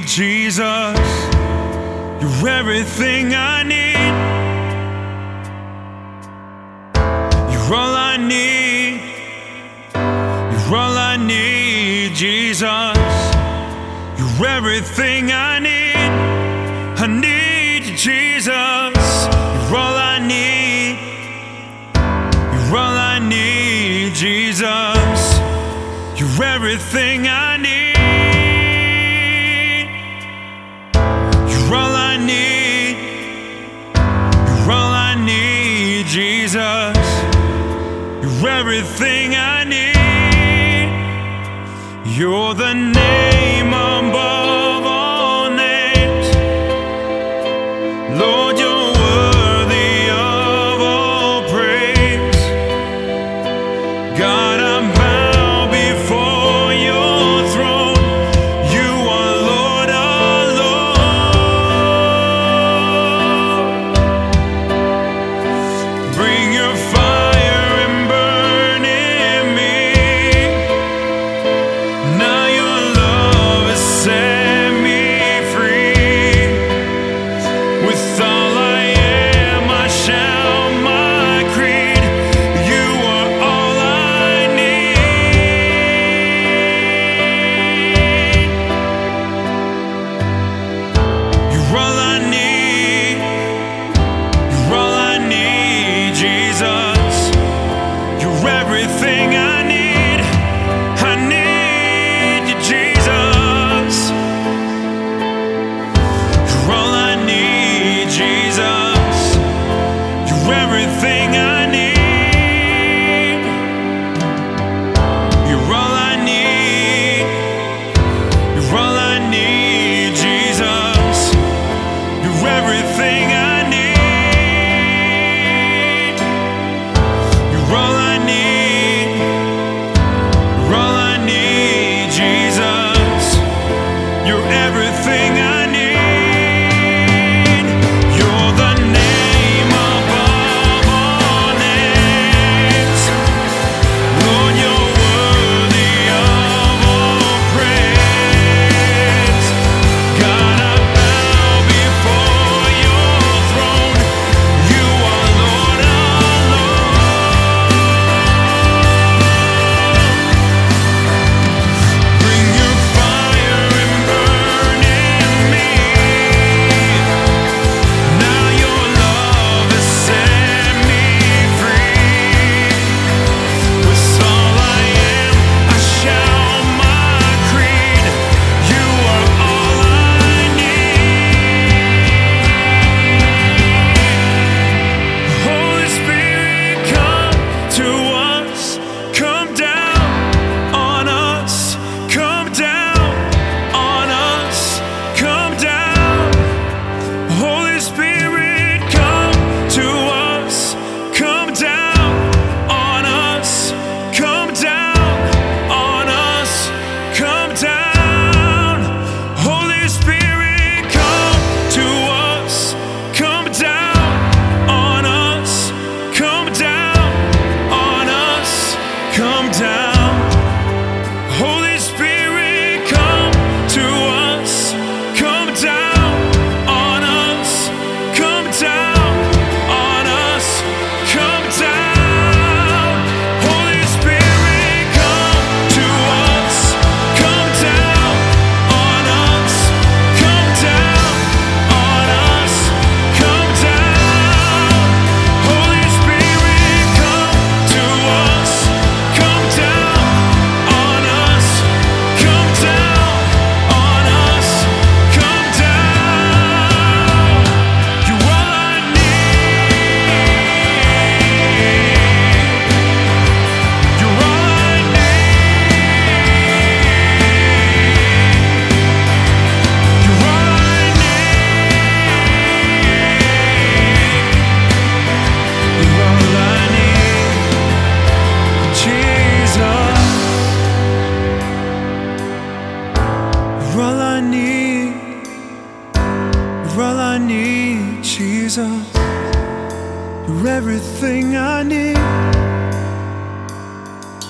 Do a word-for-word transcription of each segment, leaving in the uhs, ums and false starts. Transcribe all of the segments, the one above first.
Jesus. You're everything I need. You're all I need. You're all I need, Jesus. You're everything I need. I need you, Jesus. You're all I need. You're all I need, Jesus. You're everything I need. You're all I need. You're all I need, Jesus. You're everything I need. You're the name above all names. Lord, you're worthy of all praise. God, I bow before your throne. You are Lord alone. Bring your fire and burn in me. Now your love has set me free. With all I am, I shout my creed. You are all I need. You're all I need. You're all I need, Jesus. You're everything I need. I need you, Jesus. You're all I need, Jesus. You're everything I need. You're all I need. You're all I need, Jesus. You're everything I need. You're all I need. You're all I need, Jesus. You're everything I need. You're the name above all names. Lord, you're worthy of all praise. God, I bow before your throne. You are Lord alone. Bring your fire and burn in me. Now your love has set me free. With all I am, I shout my creed. You are all I need. Holy Spirit, come to us. Come down on us. Come down on us. Come down. Holy Spirit, come to us. Come down on us. Come down on us. Come down. Holy Spirit, come to us. Come down on us. Come down on us. Come down. Holy Spirit, come to us. Come down on us. Come down on us. Come down. Holy Spirit, come to us. Come down on us. Come down on us. Come down. Holy Spirit, come to us. Come down on us. Come down on us. Come down. You're all I need. You're all I need. You're all I need. You're all I need, Jesus. You're all I need. You're all I need, Jesus. You're everything I need.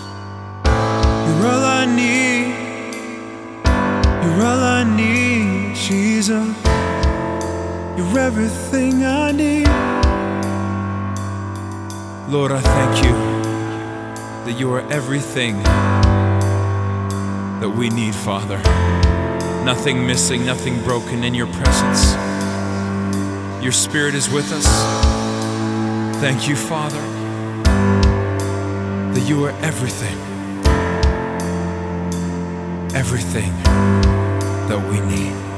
You're all I need. You're all I need, Jesus, you're everything I need. Lord, I thank you that you are everything that we need, Father. Nothing missing, nothing broken in your presence. Your Spirit is with us. Thank you, Father, that you are everything, everything that we need.